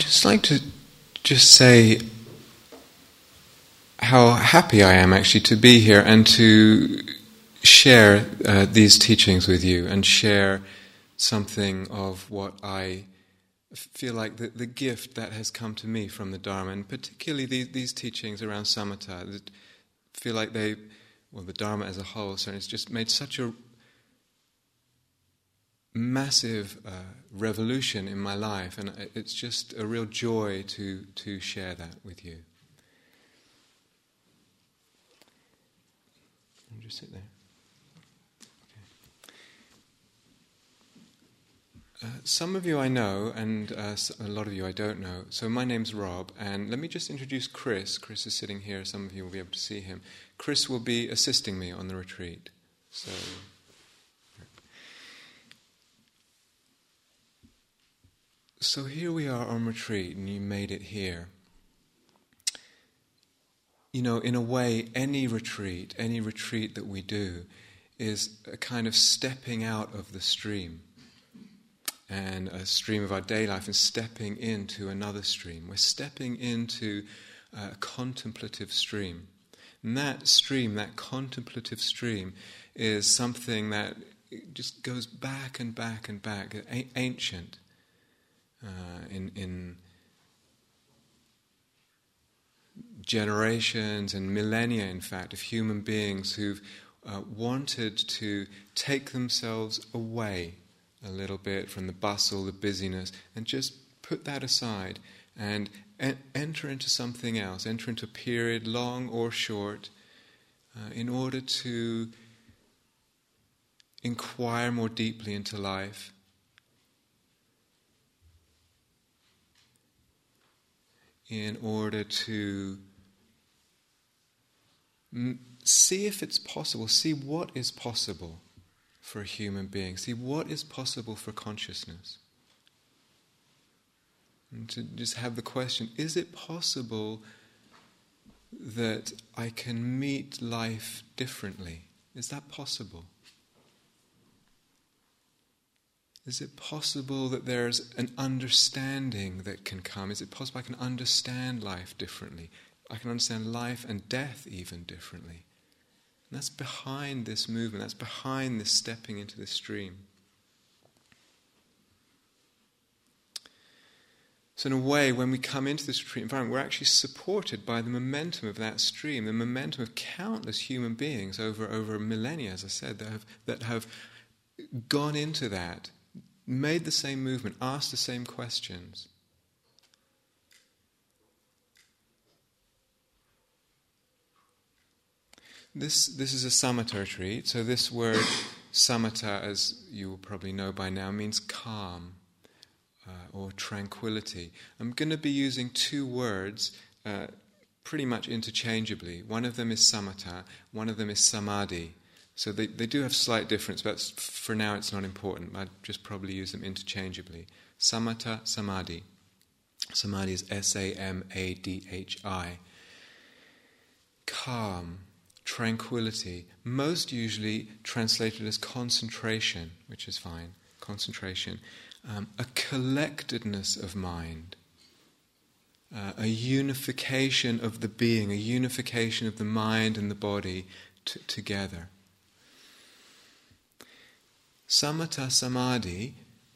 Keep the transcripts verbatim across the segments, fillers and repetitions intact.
just like to just say how happy I am actually to be here and to share uh, these teachings with you and share something of what I feel like the, the gift that has come to me from the Dharma, and particularly these, these teachings around samatha, that feel like they, well, the Dharma as a whole, so it's just made such a massive uh, revolution in my life, and it's just a real joy to to share that with you. I'll just sit there. Okay. Uh, some of you I know, and uh, a lot of you I don't know. So my name's Rob, and let me just introduce Chris. Chris is sitting here. Some of you will be able to see him. Chris will be assisting me on the retreat. So. So here we are on retreat, and you made it here. You know, in a way, any retreat, any retreat that we do is a kind of stepping out of the stream, and a stream of our day life, and stepping into another stream. We're stepping into a contemplative stream. And that stream, that contemplative stream, is something that just goes back and back and back, ancient. Uh, in, in generations and millennia, in fact, of human beings who've uh, wanted to take themselves away a little bit from the bustle, the busyness, and just put that aside and en- enter into something else, enter into a period, long or short, uh, in order to inquire more deeply into life, in order to m- see if it's possible, see what is possible for a human being, see what is possible for consciousness. And to just have the question, is it possible that I can meet life differently? Is that possible? Is it possible that there's an understanding that can come? Is it possible I can understand life differently? I can understand life and death even differently. And that's behind this movement. That's behind this stepping into the stream. So in a way, when we come into this retreat environment, we're actually supported by the momentum of that stream, the momentum of countless human beings over, over millennia, as I said, that have, that have gone into that, made the same movement, asked the same questions. This this is a samatha retreat, so this word samatha, as you will probably know by now, means calm uh, or tranquility. I'm going to be using two words uh, pretty much interchangeably. One of them is samatha, one of them is samadhi. So they, they do have slight difference, but for now it's not important. I'd just probably use them interchangeably. Samatha, samadhi. Samadhi is S A M A D H I. Calm, tranquility, most usually translated as concentration, which is fine, concentration. Um, a collectedness of mind. Uh, a unification of the being, a unification of the mind and the body t- together. Samatha samadhi,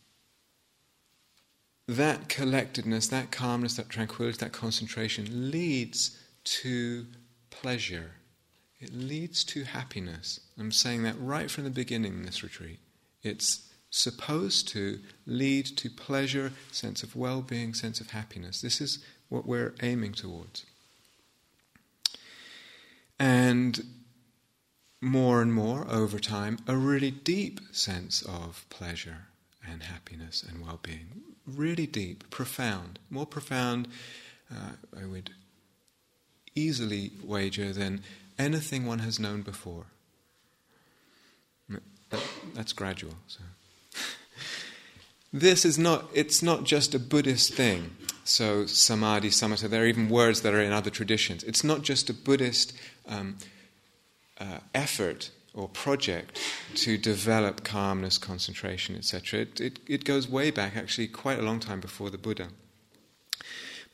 that collectedness, that calmness, that tranquility, that concentration leads to pleasure. It leads to happiness. I'm saying that right from the beginning in this retreat. It's supposed to lead to pleasure, sense of well-being, sense of happiness. This is what we're aiming towards. And more and more, over time, a really deep sense of pleasure and happiness and well-being. Really deep, profound. More profound, uh, I would easily wager, than anything one has known before. That, that's gradual. So. This is not, it's not just a Buddhist thing. So samadhi, samatha, there are even words that are in other traditions. It's not just a Buddhist um, uh, effort or project to develop calmness, concentration, et cetera. It, it, it goes way back, actually, quite a long time before the Buddha.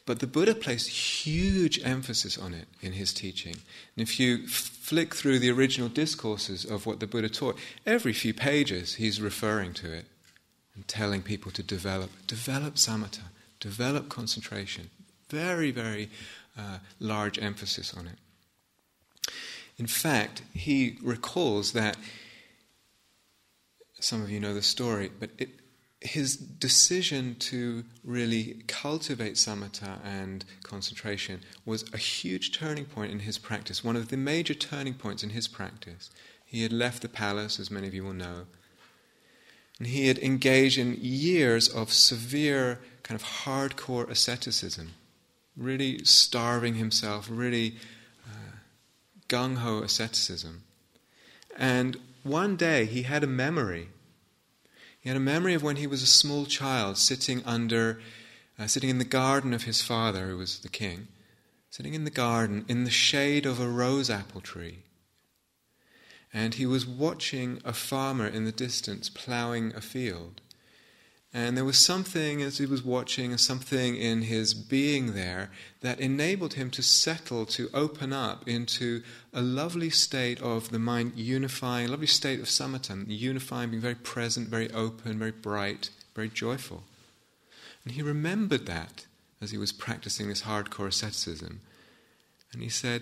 But the Buddha placed huge emphasis on it in his teaching. And if you f- flick through the original discourses of what the Buddha taught, every few pages he's referring to it and telling people to develop, develop samatha, develop concentration. Very, very uh, large emphasis on it. In fact, he recalls that, some of you know the story, but it, his decision to really cultivate samatha and concentration was a huge turning point in his practice, one of the major turning points in his practice. He had left the palace, as many of you will know, and he had engaged in years of severe, kind of hardcore asceticism, really starving himself, really uh, gung-ho asceticism. And one day he had a memory. He had a memory of when he was a small child sitting under, uh, sitting in the garden of his father, who was the king, sitting in the garden in the shade of a rose apple tree. And he was watching a farmer in the distance ploughing a field. And there was something, as he was watching, something in his being there that enabled him to settle, to open up into a lovely state of the mind unifying, a lovely state of samatha, unifying, being very present, very open, very bright, very joyful. And he remembered that as he was practicing this hardcore asceticism. And he said,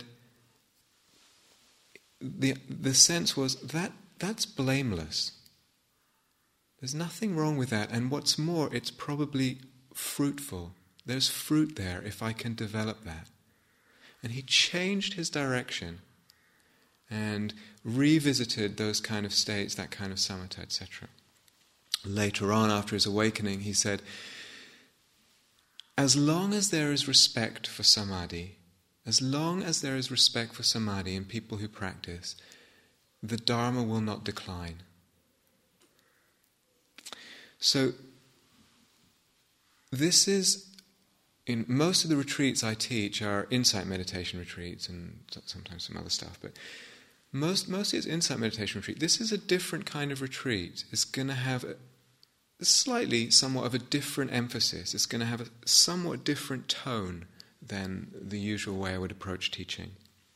the, the sense was that that's blameless. There's nothing wrong with that, and what's more, it's probably fruitful. There's fruit there if I can develop that. And he changed his direction and revisited those kind of states, that kind of samatha, et cetera. Later on, after his awakening, he said, as long as there is respect for samadhi, as long as there is respect for samadhi in people who practice, the Dharma will not decline. So, this is, in most of the retreats I teach are insight meditation retreats and sometimes some other stuff, but most mostly it's insight meditation retreat. This is a different kind of retreat. It's going to have a, a slightly, somewhat of a different emphasis. It's going to have a somewhat different tone than the usual way I would approach teaching.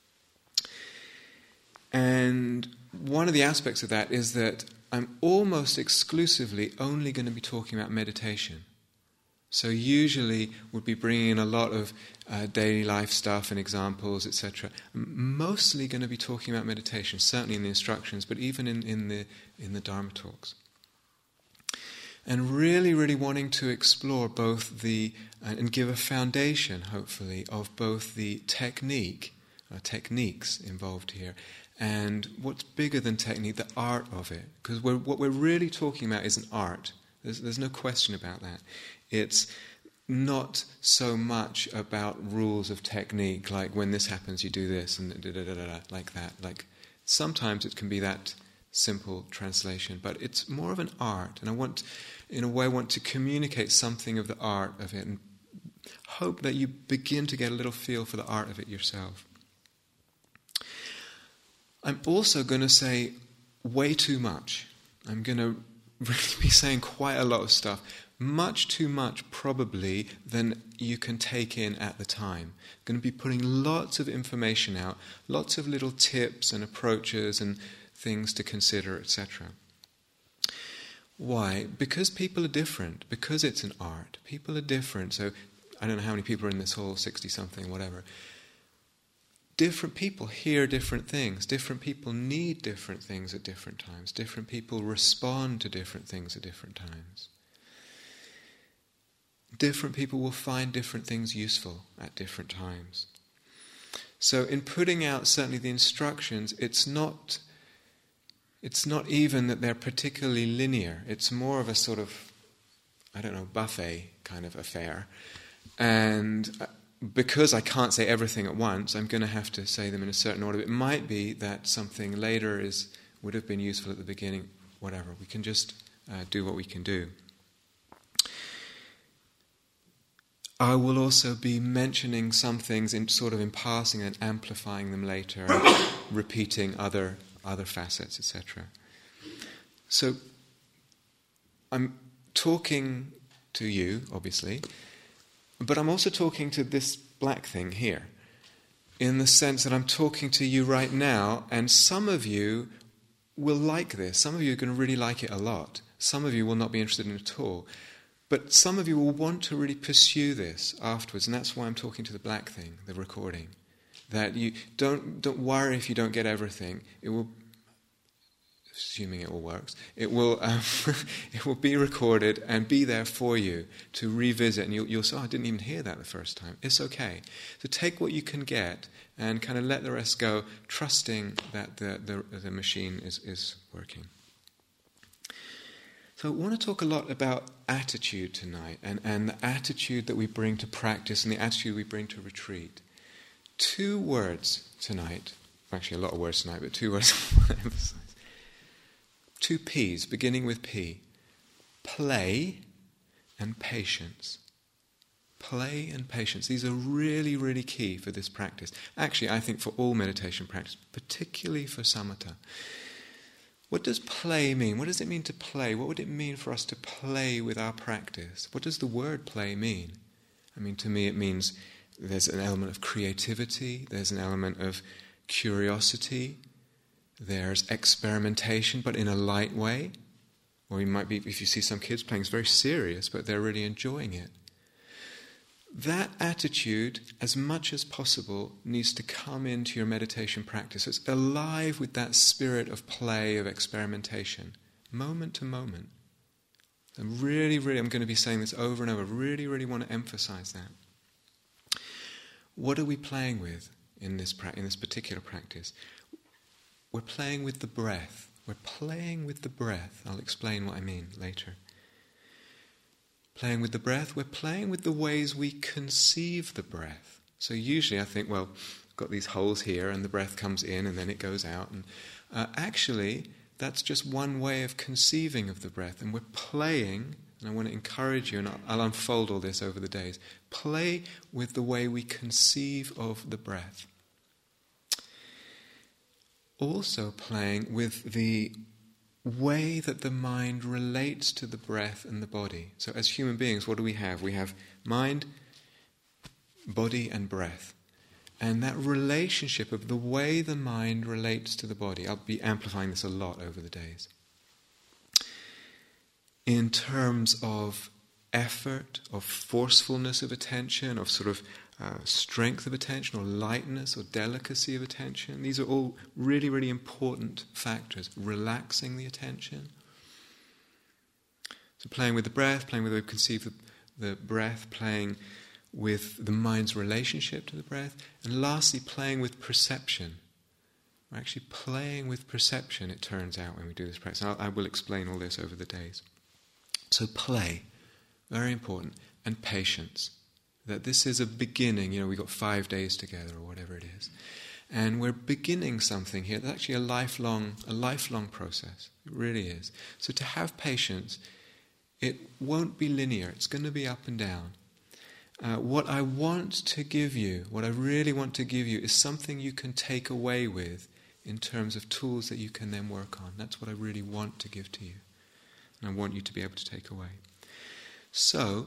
And one of the aspects of that is that I'm almost exclusively only going to be talking about meditation. So usually we'll be bringing in a lot of uh, daily life stuff and examples, et cetera. I'm mostly going to be talking about meditation, certainly in the instructions, but even in, in the in the Dharma talks. And really, really wanting to explore both the, uh, and give a foundation, hopefully, of both the technique, uh, techniques involved here, and what's bigger than technique, the art of it. Because we're, what we're really talking about is an art. There's, there's no question about that. It's not so much about rules of technique, like when this happens you do this, and da da da da da, like that. Like sometimes it can be that simple translation, but it's more of an art. And I want, in a way, want to communicate something of the art of it, and hope that you begin to get a little feel for the art of it yourself. I'm also going to say way too much. I'm going to really be saying quite a lot of stuff. Much too much, probably, than you can take in at the time. I'm going to be putting lots of information out, lots of little tips and approaches and things to consider, et cetera. Why? Because people are different. Because it's an art. People are different. So, I don't know how many people are in this hall, sixty-something, whatever. Different people hear different things. Different people need different things at different times. Different people respond to different things at different times. Different people will find different things useful at different times. So in putting out certainly the instructions, it's not it's not even that they're particularly linear. It's more of a sort of, I don't know, buffet kind of affair. And because I can't say everything at once, I'm going to have to say them in a certain order. It might be that something later is would have been useful at the beginning, whatever. We can just uh, do what we can do. I will also be mentioning some things in sort of in passing and amplifying them later, and repeating other other facets, et cetera. So I'm talking to you, obviously, But I'm also talking to this black thing here, in the sense that I'm talking to you right now, and some of you will like this. Some of you are going to really like it a lot. Some of you will not be interested in it at all. But some of you will want to really pursue this afterwards, and that's why I'm talking to the black thing, the recording. That you don't don't worry if you don't get everything. It will, assuming it all works, it will um, it will be recorded and be there for you to revisit, and you'll, you'll say, oh, I didn't even hear that the first time. It's okay. So take what you can get and kind of let the rest go, trusting that the the, the machine is, is working. So I want to talk a lot about attitude tonight, and, and the attitude that we bring to practice and the attitude we bring to retreat. Two words tonight, actually a lot of words tonight, but two words I want to emphasize. Two P's, beginning with P. Play and patience. Play and patience. These are really, really key for this practice. Actually, I think for all meditation practice, particularly for samatha. What does play mean? What does it mean to play? What would it mean for us to play with our practice? What does the word play mean? I mean, to me it means there's an element of creativity, there's an element of curiosity, there's experimentation, but in a light way. Or you might be, if you see some kids playing, it's very serious, but they're really enjoying it. That attitude, as much as possible, needs to come into your meditation practice. It's alive with that spirit of play, of experimentation, moment to moment. And really, really, I'm going to be saying this over and over, really, really want to emphasize that. What are we playing with in this pra- in this particular practice? We're playing with the breath. We're playing with the breath. I'll explain what I mean later. Playing with the breath, we're playing with the ways we conceive the breath. So usually I think, well, I've got these holes here and the breath comes in and then it goes out. And uh, actually, that's just one way of conceiving of the breath. And we're playing, and I want to encourage you, and I'll, I'll unfold all this over the days, play with the way we conceive of the breath. Also playing with the way that the mind relates to the breath and the body. So as human beings, what do we have? We have mind, body and breath. And that relationship of the way the mind relates to the body, I'll be amplifying this a lot over the days. In terms of effort, of forcefulness of attention, of sort of uh, strength of attention, or lightness, or delicacy of attention. These are all really, really important factors. Relaxing the attention. So playing with the breath, playing with the way we conceive the, the breath, playing with the mind's relationship to the breath, and lastly, playing with perception. We're actually playing with perception, it turns out, when we do this practice. I'll, I will explain all this over the days. So play, very important, and patience. That this is a beginning, you know, we've got five days together or whatever it is. And we're beginning something here that's actually a lifelong, a lifelong process. It really is. So to have patience, it won't be linear. It's going to be up and down. Uh, what I want to give you, what I really want to give you, is something you can take away with in terms of tools that you can then work on. That's what I really want to give to you. And I want you to be able to take away. So,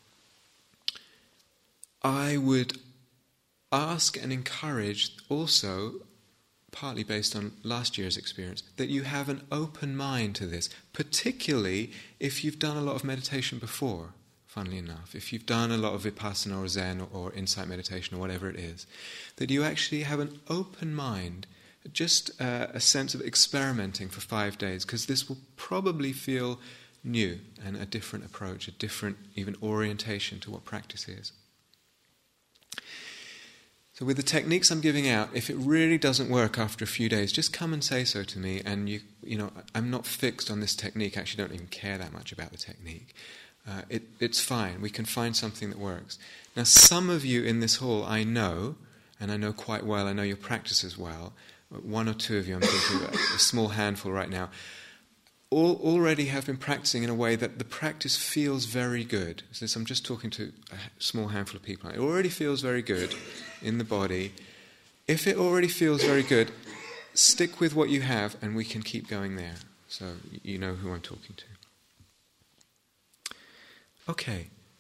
I would ask and encourage also, partly based on last year's experience, that you have an open mind to this, particularly if you've done a lot of meditation before, funnily enough, if you've done a lot of Vipassana or Zen or, or insight meditation or whatever it is, that you actually have an open mind, just uh, a sense of experimenting for five days, because this will probably feel new and a different approach, a different even orientation to what practice is. So with the techniques I'm giving out, if it really doesn't work after a few days, just come and say so to me. And you, you know, I'm not fixed on this technique. I actually don't even care that much about the technique. Uh, it, it's fine. We can find something that works. Now, some of you in this hall I know, and I know quite well. I know your practices well. One or two of you, I'm thinking about a small handful right now, all already have been practicing in a way that the practice feels very good. Since I'm just talking to a small handful of people, it already feels very good in the body. If it already feels very good, stick with what you have and we can keep going there. So you know who I'm talking to. Okay,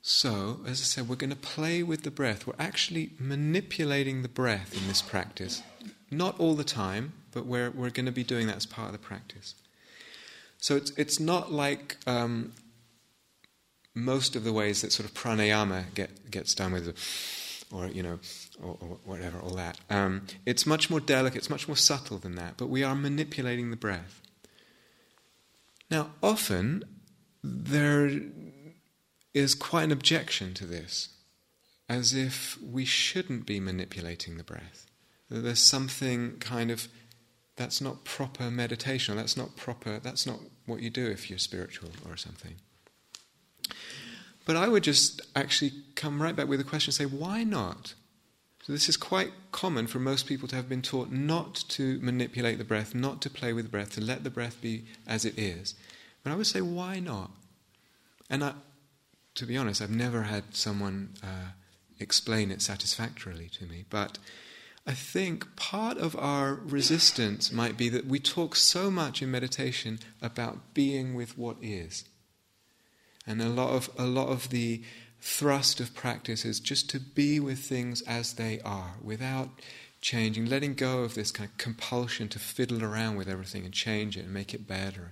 So, as I said, we're going to play with the breath. We're actually manipulating the breath in this practice. Not all the time, but we're, we're going to be doing that as part of the practice. So it's it's not like um, most of the ways that sort of pranayama get, gets done with, or you know, or, or whatever, all that. Um, it's much more delicate, it's much more subtle than that, but we are manipulating the breath. Now, often there is quite an objection to this, as if we shouldn't be manipulating the breath. That there's something kind of, that's not proper meditation, or that's not proper, that's not what you do if you're spiritual or something. But I would just actually come right back with a question and say, why not? So this is quite common for most people to have been taught not to manipulate the breath, not to play with the breath, to let the breath be as it is. But I would say, why not? And I, to be honest, I've never had someone uh, explain it satisfactorily to me. But I think part of our resistance might be that we talk so much in meditation about being with what is. And a lot of a lot of the thrust of practice is just to be with things as they are, without changing, letting go of this kind of compulsion to fiddle around with everything and change it and make it better.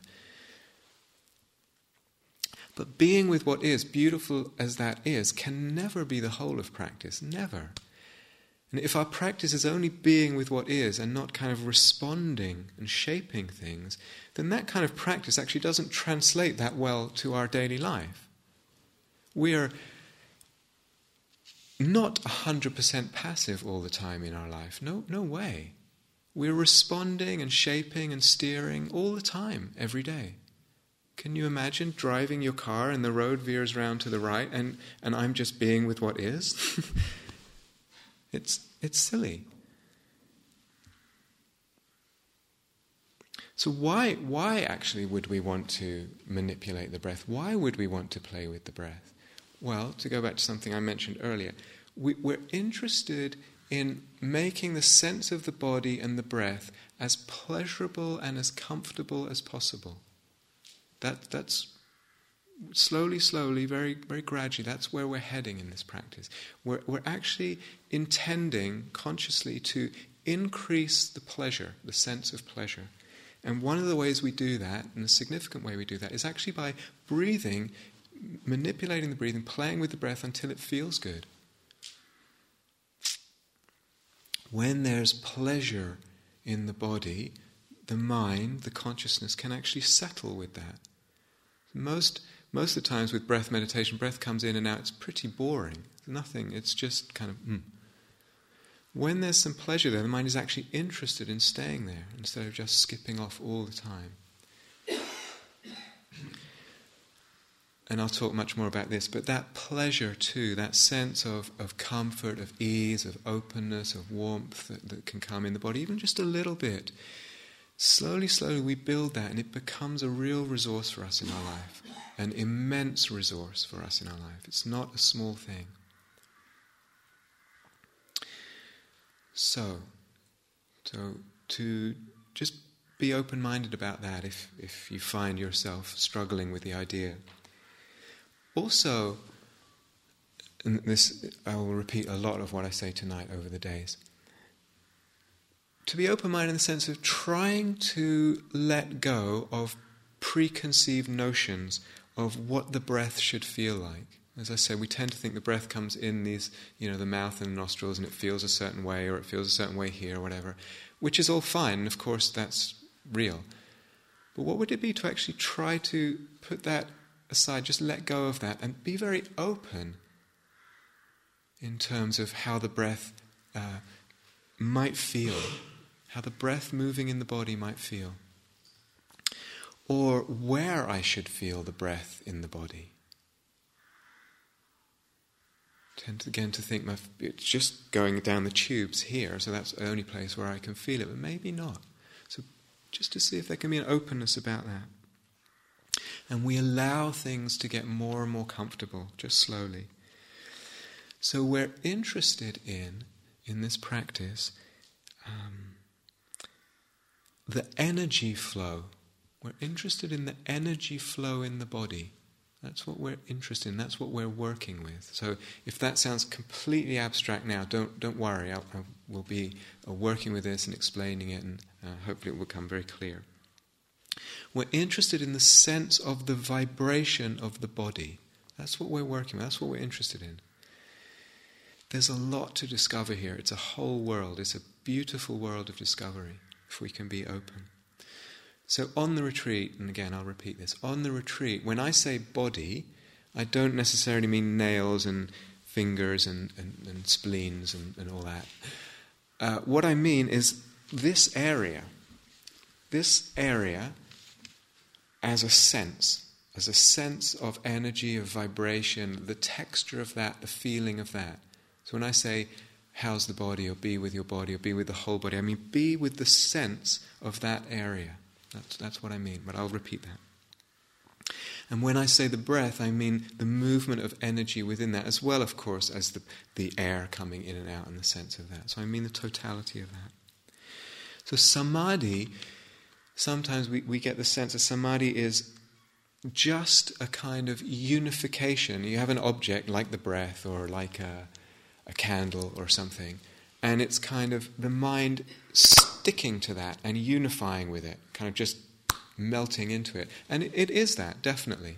But being with what is, beautiful as that is, can never be the whole of practice, never. And if our practice is only being with what is and not kind of responding and shaping things, then that kind of practice actually doesn't translate that well to our daily life. We are not one hundred percent passive all the time in our life. No, no way. We're responding and shaping and steering all the time, every day. Can you imagine driving your car and the road veers round to the right and, and I'm just being with what is? it's it's silly. So why why actually would we want to manipulate the breath? Why would we want to play with the breath? Well, to go back to something I mentioned earlier, we, we're interested in making the sense of the body and the breath as pleasurable and as comfortable as possible. That that's slowly, slowly, very, very gradually. That's where we're heading in this practice. We're we're actually intending consciously to increase the pleasure, the sense of pleasure. And one of the ways we do that, and a significant way we do that, is actually by breathing, manipulating the breathing, playing with the breath until it feels good. When there's pleasure in the body, the mind, the consciousness can actually settle with that. Most most of the times with breath meditation, breath comes in and out, it's pretty boring. Nothing, it's just kind of, mm. When there's some pleasure there, the mind is actually interested in staying there instead of just skipping off all the time. And I'll talk much more about this, but that pleasure too, that sense of, of comfort, of ease, of openness, of warmth that, that can come in the body, even just a little bit, slowly, slowly we build that and it becomes a real resource for us in our life, an immense resource for us in our life. It's not a small thing. So, so to just be open-minded about that if, if you find yourself struggling with the idea. Also, and this I will repeat a lot of what I say tonight over the days, to be open-minded in the sense of trying to let go of preconceived notions of what the breath should feel like. As I said, we tend to think the breath comes in these, you know, the mouth and the nostrils and it feels a certain way or it feels a certain way here or whatever, which is all fine, and of course that's real. But what would it be to actually try to put that aside, just let go of that and be very open in terms of how the breath uh, might feel, how the breath moving in the body might feel, or where I should feel the breath in the body. Tend to, again to think my, it's just going down the tubes here, so that's the only place where I can feel it, but maybe not. So just to see if there can be an openness about that. And we allow things to get more and more comfortable, just slowly. So we're interested in, in this practice, um, the energy flow. We're interested in the energy flow in the body. That's what we're interested in. That's what we're working with. So if that sounds completely abstract now, don't don't worry. I'll, I will be uh, working with this and explaining it, and uh, hopefully it will become very clear. We're interested in the sense of the vibration of the body. That's what we're working with. That's what we're interested in. There's a lot to discover here. It's a whole world. It's a beautiful world of discovery, if we can be open. So on the retreat, and again I'll repeat this, on the retreat, when I say body, I don't necessarily mean nails and fingers and, and, and spleens and, and all that. Uh, what I mean is this area, this area as a sense, as a sense of energy, of vibration, the texture of that, the feeling of that. So when I say, how's the body, or be with your body, or be with the whole body, I mean be with the sense of that area. That's, that's what I mean, but I'll repeat that. And when I say the breath, I mean the movement of energy within that, as well, of course, as the, the air coming in and out and the sense of that. So I mean the totality of that. So samadhi, sometimes we, we get the sense that samadhi is just a kind of unification. You have an object like the breath or like a, a candle or something, and it's kind of the mind sticking to that and unifying with it, kind of just melting into it. And it, it is that, definitely.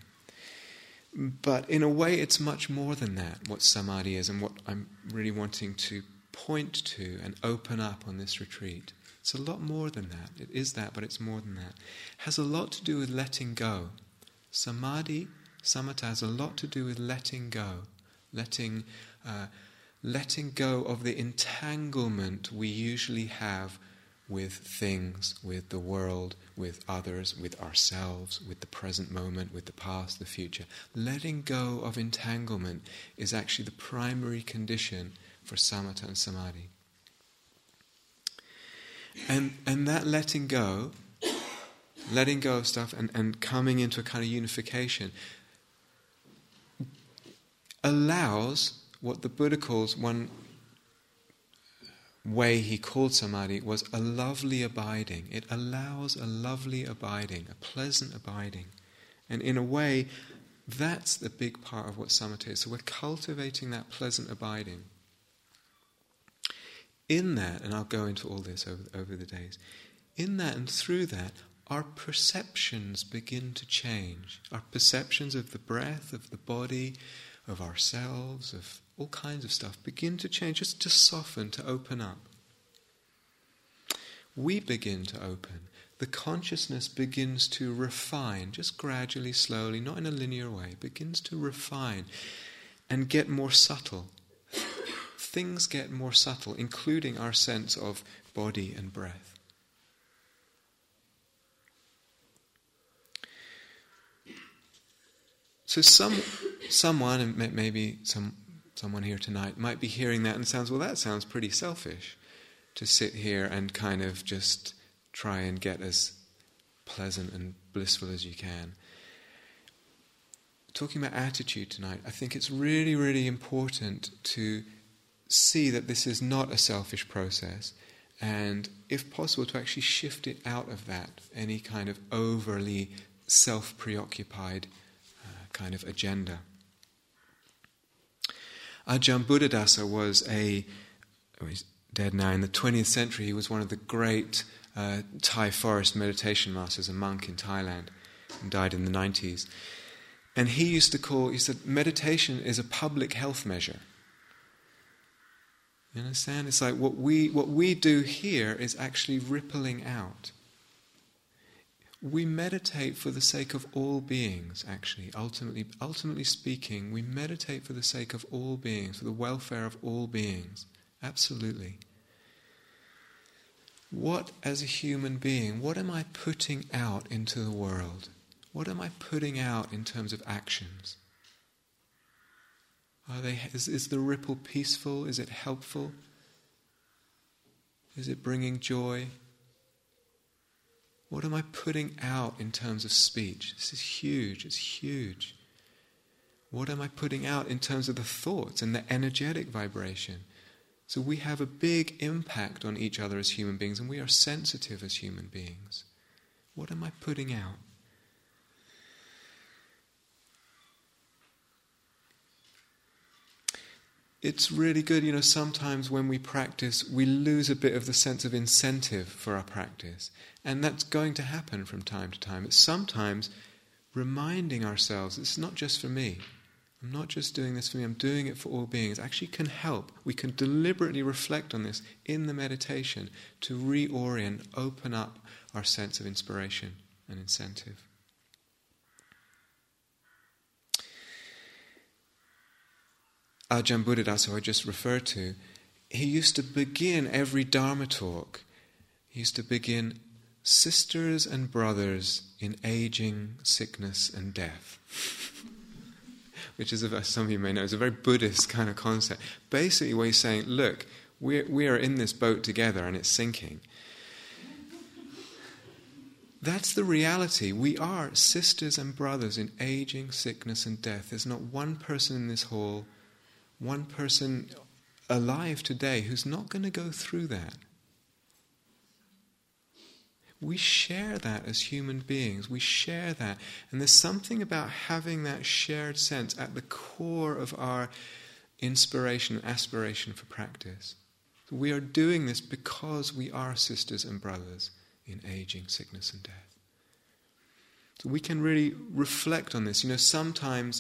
But in a way, it's much more than that, what samadhi is, and what I'm really wanting to point to and open up on this retreat. It's a lot more than that. It is that, but it's more than that. It has a lot to do with letting go. Samadhi, samatha, has a lot to do with letting go. Letting, uh, letting go of the entanglement we usually have with things, with the world, with others, with ourselves, with the present moment, with the past, the future. Letting go of entanglement is actually the primary condition for samatha and samadhi. And and that letting go, letting go of stuff and, and coming into a kind of unification allows what the Buddha calls, one way he called samadhi was a lovely abiding. It allows a lovely abiding, a pleasant abiding. And in a way, that's the big part of what samatha is. So we're cultivating that pleasant abiding. In that, and I'll go into all this over, over the days, in that and through that, our perceptions begin to change. Our perceptions of the breath, of the body, of ourselves, of all kinds of stuff begin to change, just to soften, to open up. We begin to open. The consciousness begins to refine, just gradually, slowly, not in a linear way, begins to refine and get more subtle. Things get more subtle, including our sense of body and breath. So some, someone, and maybe some, someone here tonight, might be hearing that and sounds, well, that sounds pretty selfish, to sit here and kind of just try and get as pleasant and blissful as you can. Talking about attitude tonight, I think it's really, really important to see that this is not a selfish process, and if possible to actually shift it out of that, any kind of overly self-preoccupied uh, kind of agenda. Ajahn Buddhadasa was a, oh, he's dead now, in the twentieth century he was one of the great uh, Thai forest meditation masters, a monk in Thailand, and died in the nineties. And he used to call, he said, meditation is a public health measure. You understand? It's like what we what we do here is actually rippling out. We meditate for the sake of all beings, actually. Ultimately, ultimately speaking, we meditate for the sake of all beings, for the welfare of all beings. Absolutely. What, as a human being, what am I putting out into the world? What am I putting out in terms of actions? Are they, is, is the ripple peaceful? Is it helpful? Is it bringing joy? What am I putting out in terms of speech? This is huge, it's huge. What am I putting out in terms of the thoughts and the energetic vibration? So we have a big impact on each other as human beings, and we are sensitive as human beings. What am I putting out? it's really good, you know, sometimes when we practice, we lose a bit of the sense of incentive for our practice. And that's going to happen from time to time. It's sometimes reminding ourselves, it's not just for me. I'm not just doing this for me, I'm doing it for all beings. It actually can help. We can deliberately reflect on this in the meditation to reorient, open up our sense of inspiration and incentive. Ajahn Buddhadasa, who I just referred to, he used to begin every Dharma talk, he used to begin, sisters and brothers in aging, sickness and death. Which is, as some of you may know, is a very Buddhist kind of concept. Basically what he's saying, look, we're, we are in this boat together and it's sinking. That's the reality. We are sisters and brothers in aging, sickness and death. There's not one person in this hall, one person alive today who's not going to go through that. We share that as human beings. We share that. And there's something about having that shared sense at the core of our inspiration and aspiration for practice. We are doing this because we are sisters and brothers in aging, sickness and death. So we can really reflect on this. You know, sometimes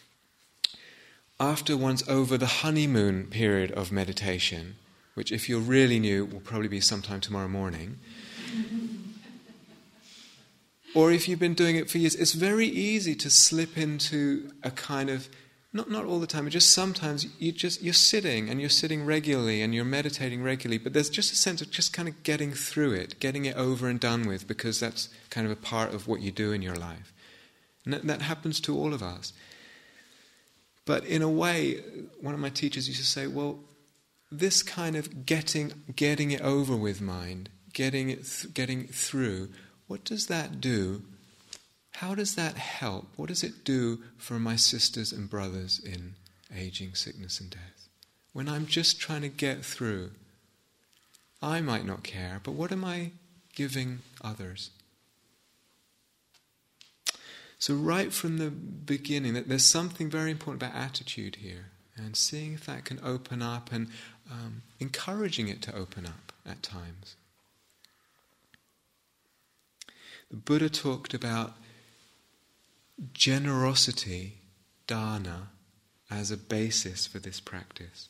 after one's over the honeymoon period of meditation, which if you're really new will probably be sometime tomorrow morning, or if you've been doing it for years, it's very easy to slip into a kind of, not not all the time, but just sometimes you just you're sitting and you're sitting regularly and you're meditating regularly, but there's just a sense of just kind of getting through it, getting it over and done with, because that's kind of a part of what you do in your life. And that, that happens to all of us. But in a way, one of my teachers used to say, well, this kind of getting getting it over with mind, getting it th- getting through, what does that do? How does that help? What does it do for my sisters and brothers in aging, sickness and death? When I'm just trying to get through, I might not care, but what am I giving others? So right from the beginning, that there's something very important about attitude here, and seeing if that can open up and um, encouraging it to open up at times. The Buddha talked about generosity, dana, as a basis for this practice.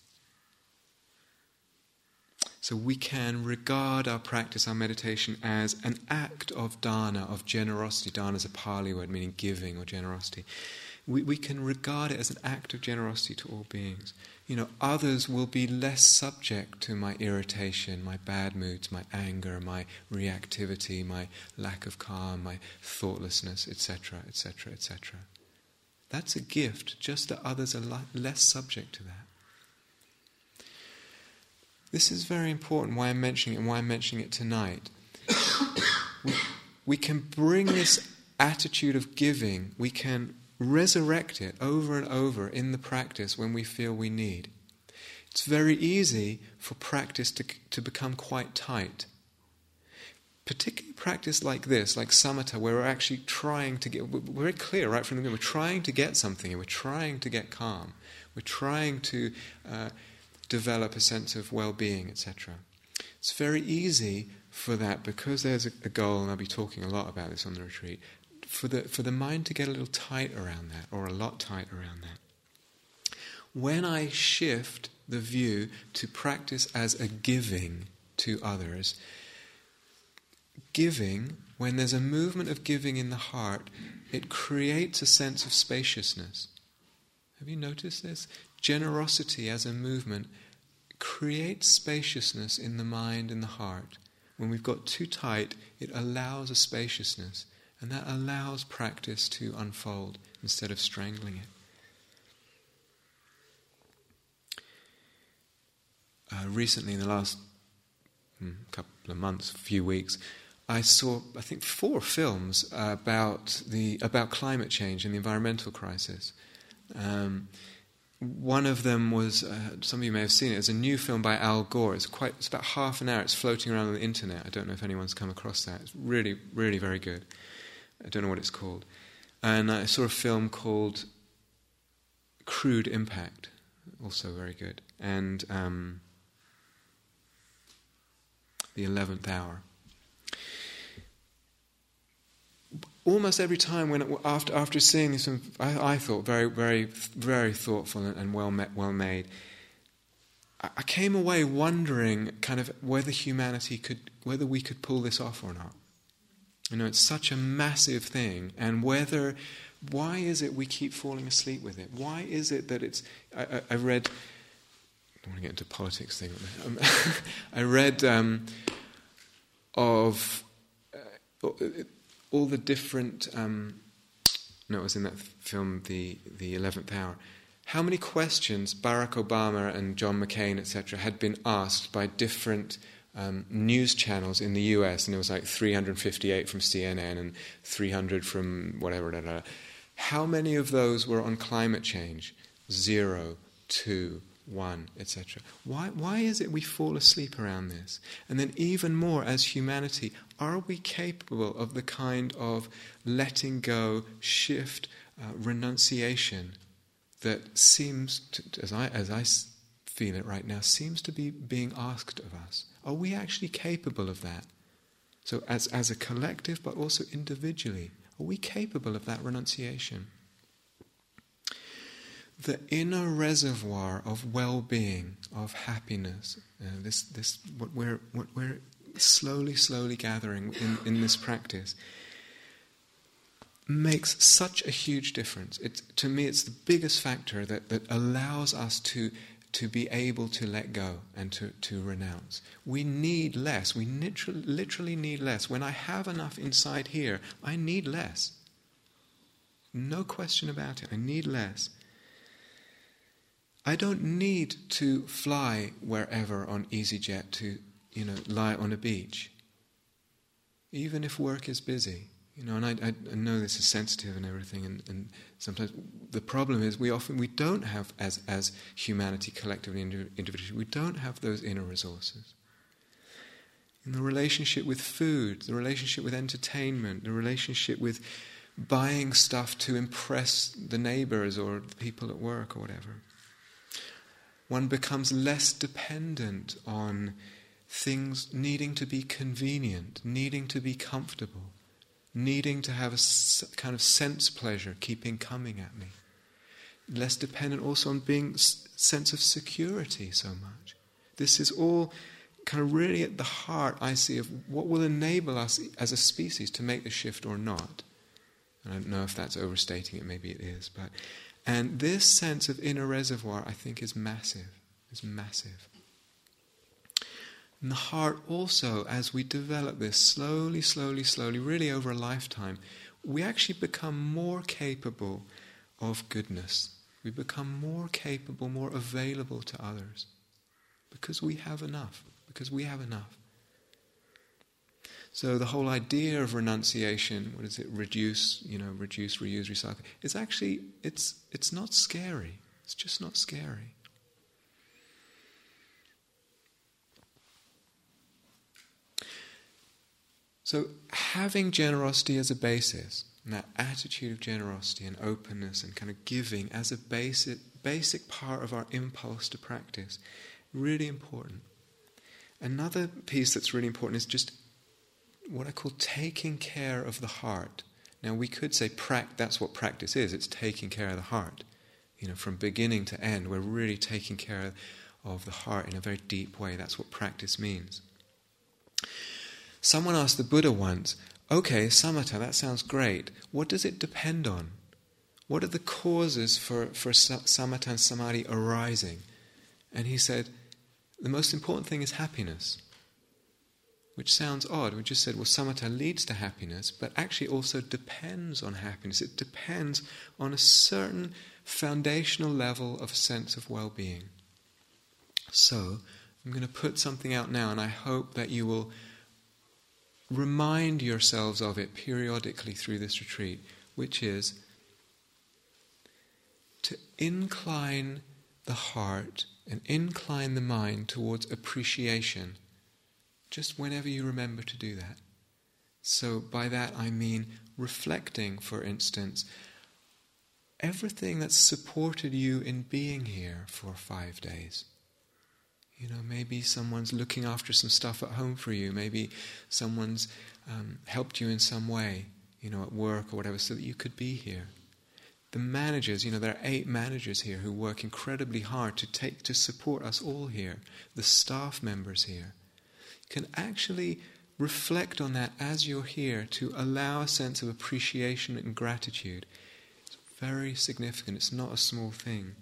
So we can regard our practice, our meditation, as an act of dana, of generosity. Dana is a Pali word meaning giving or generosity. We, we can regard it as an act of generosity to all beings. You know, others will be less subject to my irritation, my bad moods, my anger, my reactivity, my lack of calm, my thoughtlessness, et cetera, et cetera, et cetera. That's a gift, just that others are li- less subject to that. This is very important, why I'm mentioning it and why I'm mentioning it tonight. we, we can bring this attitude of giving, we can resurrect it over and over in the practice when we feel we need. It's very easy for practice to, to become quite tight. Particularly practice like this, like samatha, where we're actually trying to get, we're very clear right from the beginning, we're trying to get something, and we're trying to get calm. We're trying to uh, develop a sense of well-being, et cetera. It's very easy for that, because there's a, a goal, and I'll be talking a lot about this on the retreat, for the for the mind to get a little tight around that, or a lot tight around that. When I shift the view to practice as a giving to others, giving, when there's a movement of giving in the heart, it creates a sense of spaciousness. Have you noticed this? Generosity as a movement creates spaciousness in the mind and the heart. When we've got too tight, it allows a spaciousness, and that allows practice to unfold instead of strangling it. Uh, recently, in the last hmm, couple of months, few weeks, I saw, I think, four films about the about climate change and the environmental crisis. Um, One of them was, uh, some of you may have seen it, it's a new film by Al Gore. It's quite, it's about half an hour, it's floating around on the internet. I don't know if anyone's come across that. It's really, really very good. I don't know what it's called. And I saw a film called Crude Impact. also very good. And um, The Eleventh Hour. Almost every time when it, after after seeing this, I, I thought very very very thoughtful and, and well met, well made. I, I came away wondering kind of whether humanity could, whether we could pull this off or not. You know, it's such a massive thing, and whether, why is it we keep falling asleep with it? Why is it that it's? I, I, I read. I don't want to get into politics thing. Um, I read um, of. Uh, it, all the different, um, no, it was in that film, The the Eleventh Hour. How many questions Barack Obama and John McCain, et cetera, had been asked by different um, news channels in the U S, and it was like three hundred fifty-eight from C N N and three hundred from whatever. Blah, blah, blah. How many of those were on climate change? Zero, two, one, et cetera. Why, why is it we fall asleep around this? And then even more, as humanity, are we capable of the kind of letting go, shift, uh, renunciation that seems, to, as I as I feel it right now, seems to be being asked of us? Are we actually capable of that? So as as a collective, but also individually, are we capable of that renunciation? The inner reservoir of well-being, of happiness, uh, this this what we're what we're slowly, slowly gathering in, in this practice, makes such a huge difference. It, to me, it's the biggest factor that, that allows us to to be able to let go and to, to renounce. We need less. We literally, literally need less. When I have enough inside here, I need less. No question about it. I need less. I don't need to fly wherever on EasyJet to, you know, lie on a beach, even if work is busy. You know, and I, I know this is sensitive and everything, and, and sometimes the problem is we often we don't have, as as humanity collectively, individually, we don't have those inner resources. In the relationship with food, the relationship with entertainment, the relationship with buying stuff to impress the neighbours or the people at work or whatever, one becomes less dependent on things needing to be convenient, needing to be comfortable, needing to have a kind of sense pleasure keeping coming at me. Less dependent also on being sense of security so much. This is all kind of really at the heart, I see, of what will enable us as a species to make the shift or not. I don't know if that's overstating it, maybe it is, but and this sense of inner reservoir, I think, is massive. Is massive. And the heart also, as we develop this slowly, slowly, slowly, really over a lifetime, we actually become more capable of goodness. We become more capable, more available to others. Because we have enough. Because we have enough. So the whole idea of renunciation, what is it, reduce, you know, reduce, reuse, recycle, it's actually, it's it's not scary. It's just not scary. So having generosity as a basis, and that attitude of generosity and openness and kind of giving as a basic, basic part of our impulse to practice, really important. Another piece that's really important is just what I call taking care of the heart. Now we could say pra- that's what practice is. It's taking care of the heart. You know, from beginning to end, we're really taking care of the heart in a very deep way. That's what practice means. Someone asked the Buddha once, okay, samatha, that sounds great. What does it depend on? What are the causes for, for samatha and samadhi arising? And he said, the most important thing is happiness. Which sounds odd. We just said, well, samatha leads to happiness, but actually also depends on happiness. It depends on a certain foundational level of sense of well-being. So, I'm going to put something out now, and I hope that you will remind yourselves of it periodically through this retreat, which is to incline the heart and incline the mind towards appreciation, just whenever you remember to do that. So by that I mean reflecting, for instance, everything that's supported you in being here for five days. You know, maybe someone's looking after some stuff at home for you. Maybe someone's um, helped you in some way, you know, at work or whatever, so that you could be here. The managers, you know, there are eight managers here who work incredibly hard to take to support us all here. The staff members here can actually reflect on that as you're here to allow a sense of appreciation and gratitude. It's very significant. It's not a small thing.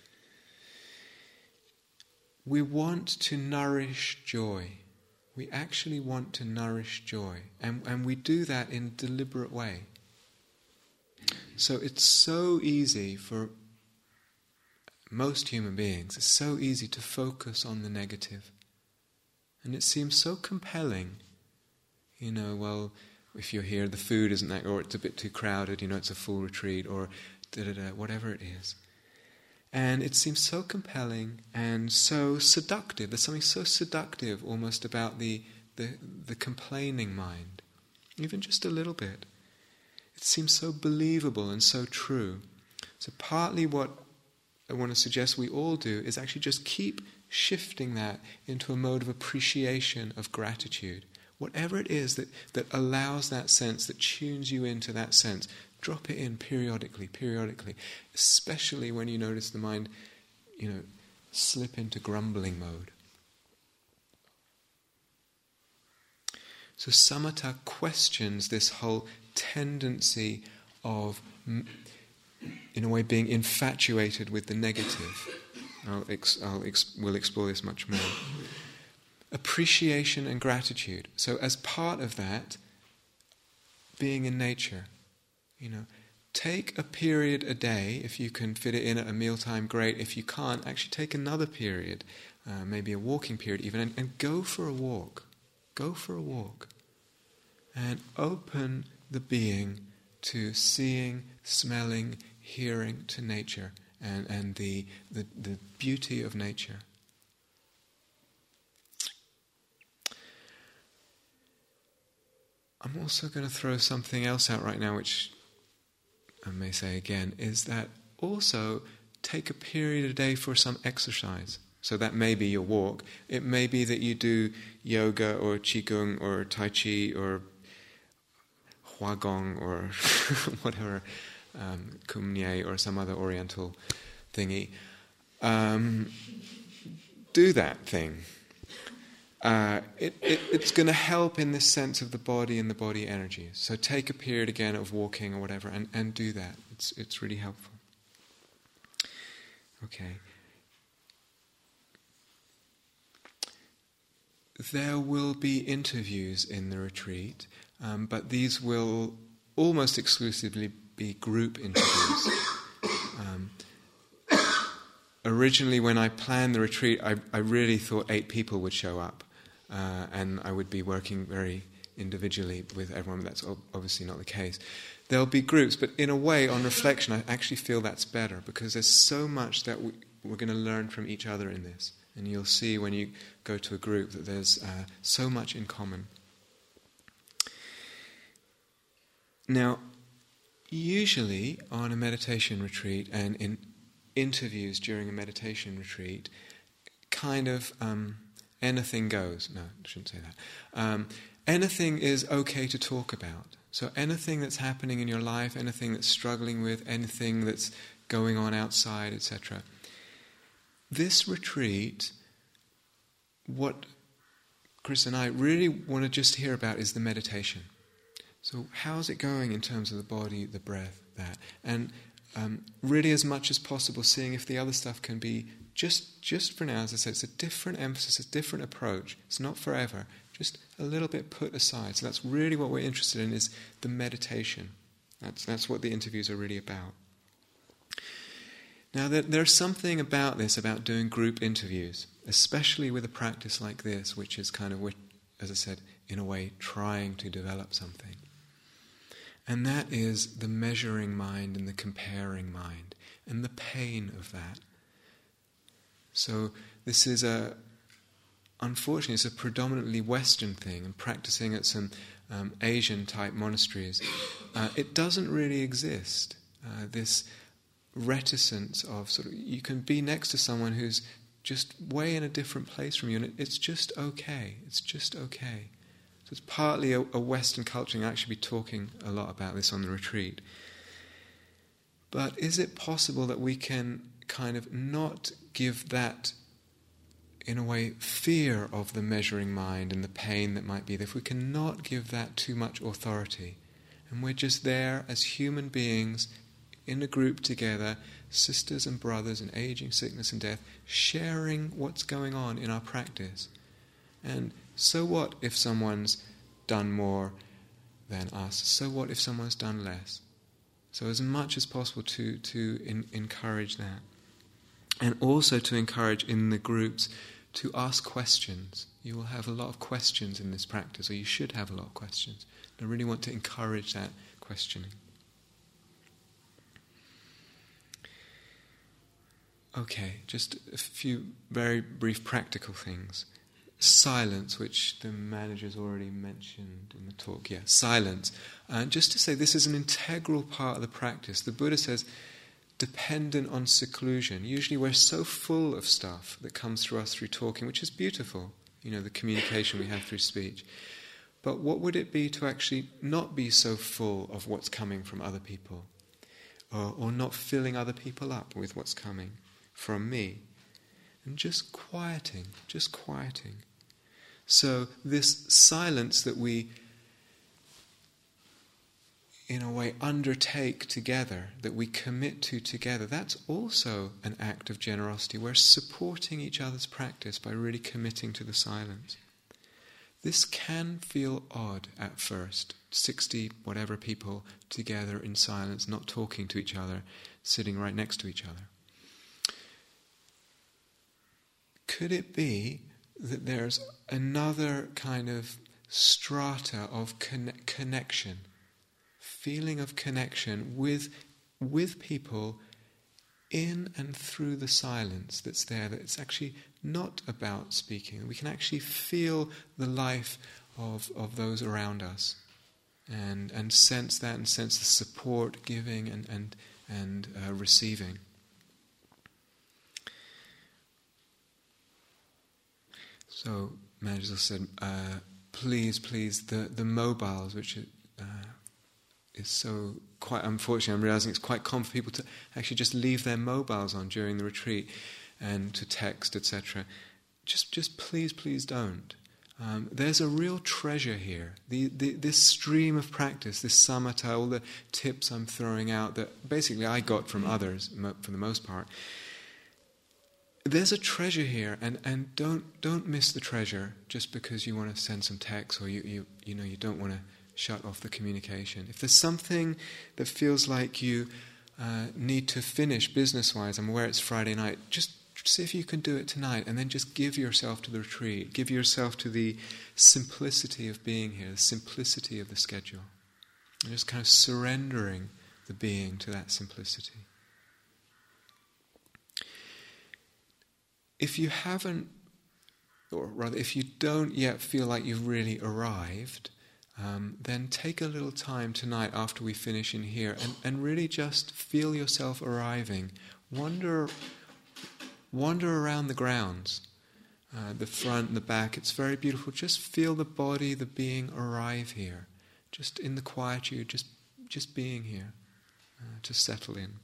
We want to nourish joy. We actually want to nourish joy. And, and we do that in a deliberate way. So it's so easy for most human beings, it's so easy to focus on the negative. And it seems so compelling. You know, well, if you're here, the food isn't that, or it's a bit too crowded, you know, it's a full retreat, or da-da-da, whatever it is. And it seems so compelling and so seductive. There's something so seductive almost about the, the, the complaining mind, even just a little bit. It seems so believable and so true. So partly what I want to suggest we all do is actually just keep shifting that into a mode of appreciation, of gratitude. Whatever it is that, that allows that sense, that tunes you into that sense, drop it in periodically, periodically, especially when you notice the mind, you know, slip into grumbling mode. So samatha questions this whole tendency of, in a way, being infatuated with the negative. I'll, ex- I'll ex- we'll explore this much more. Appreciation and gratitude. So as part of that, being in nature. You know, take a period a day. If you can fit it in at a mealtime, great. If you can't, actually take another period, uh, maybe a walking period even, and, and go for a walk. Go for a walk. And open the being to seeing, smelling, hearing, to nature and, and the, the, the beauty of nature. I'm also going to throw something else out right now, which I may say again, is that also take a period a day for some exercise. So that may be your walk. It may be that you do yoga or qigong or tai chi or huagong or whatever, um, kumye or some other oriental thingy. Um, do that thing. Uh, it, it, it's going to help in this sense of the body and the body energy. So take a period again of walking or whatever and, and do that. It's it's really helpful. Okay. There will be interviews in the retreat, um, but these will almost exclusively be group interviews. Um, originally, when I planned the retreat, I, I really thought eight people would show up. Uh, and I would be working very individually with everyone. That's obviously not the case. There'll be groups, but in a way, on reflection, I actually feel that's better because there's so much that we, we're going to learn from each other in this. And you'll see when you go to a group that there's uh, so much in common. Now, usually on a meditation retreat and in interviews during a meditation retreat, kind of... Um, Anything goes. No, I shouldn't say that. Um, anything is okay to talk about. So anything that's happening in your life, anything that's struggling with, anything that's going on outside, et cetera. This retreat, what Chris and I really want to just hear about is the meditation. So how's it going in terms of the body, the breath, that? And um, really as much as possible seeing if the other stuff can be Just just for now, as I said, it's a different emphasis, a different approach. It's not forever, just a little bit put aside. So that's really what we're interested in, is the meditation. That's that's what the interviews are really about. Now, there, there's something about this, about doing group interviews, especially with a practice like this, which is kind of, as I said, in a way, trying to develop something. And that is the measuring mind and the comparing mind, and the pain of that. So this is a, unfortunately, it's a predominantly Western thing, and practicing at some um, Asian-type monasteries, uh, it doesn't really exist. Uh, this reticence of sort of, you can be next to someone who's just way in a different place from you, and it, it's just okay. It's just okay. So it's partly a, a Western culture, and I'll actually be talking a lot about this on the retreat. But is it possible that we can kind of not give that, in a way, fear of the measuring mind and the pain that might be there, if we can not give that too much authority, and we're just there as human beings in a group together, sisters and brothers in aging, sickness and death, sharing what's going on in our practice. And so what if someone's done more than us? So what if someone's done less? So as much as possible to, to in, encourage that. And also to encourage in the groups to ask questions. You will have a lot of questions in this practice, or you should have a lot of questions. I really want to encourage that questioning. Okay, just a few very brief practical things. Silence, which the manager's already mentioned in the talk. Yeah, silence. And uh, just to say, this is an integral part of the practice. The Buddha says, dependent on seclusion. Usually we're so full of stuff that comes through us through talking, which is beautiful, you know, the communication we have through speech. But what would it be to actually not be so full of what's coming from other people, or, or not filling other people up with what's coming from me, and just quieting, just quieting. So this silence that we, in a way, undertake together, that we commit to together, that's also an act of generosity. We're supporting each other's practice by really committing to the silence. This can feel odd at first, sixty whatever people together in silence, not talking to each other, sitting right next to each other. Could it be that there's another kind of strata of conne- connection, feeling of connection with with people in and through the silence that's there, that it's actually not about speaking. We can actually feel the life of, of those around us, and and sense that, and sense the support, giving and, and, and uh, receiving. So, Manager said, uh, please, please, the, the mobiles, which uh, is so quite, unfortunately, I'm realizing it's quite common for people to actually just leave their mobiles on during the retreat and to text, et cetera. Just, just please, please don't. Um, there's a real treasure here. The, the, this stream of practice, this samatha, all the tips I'm throwing out that basically I got from others, for the most part. There's a treasure here, and, and don't don't miss the treasure just because you want to send some text, or you, you you know you don't want to shut off the communication. If there's something that feels like you uh, need to finish business-wise, I'm aware it's Friday night, just see if you can do it tonight, and then just give yourself to the retreat. Give yourself to the simplicity of being here, the simplicity of the schedule. And just kind of surrendering the being to that simplicity. If you haven't, or rather if you don't yet feel like you've really arrived, um, then take a little time tonight after we finish in here and, and really just feel yourself arriving. Wander, wander around the grounds, uh, the front and the back. It's very beautiful. Just feel the body, the being arrive here. Just in the quietude, just, just being here, uh, to settle in.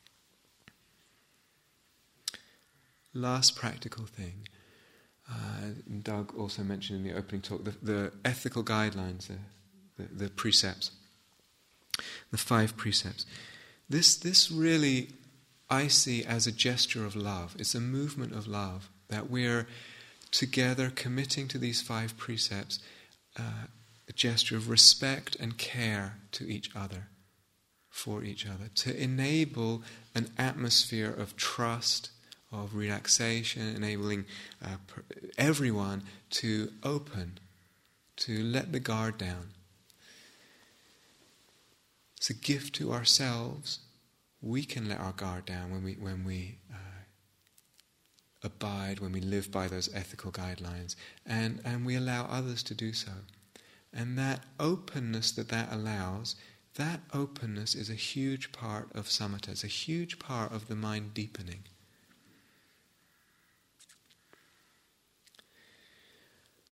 Last practical thing, uh, Doug also mentioned in the opening talk, the, the ethical guidelines, the, the, the precepts, the five precepts. This, this really, I see as a gesture of love. It's a movement of love, that we're together committing to these five precepts, uh, a gesture of respect and care to each other, for each other, to enable an atmosphere of trust, of relaxation, enabling uh, per- everyone to open, to let the guard down. It's a gift to ourselves. We can let our guard down when we when we uh, abide, when we live by those ethical guidelines, and, and we allow others to do so. And that openness that that allows that openness is a huge part of samatha. It's a huge part of the mind deepening.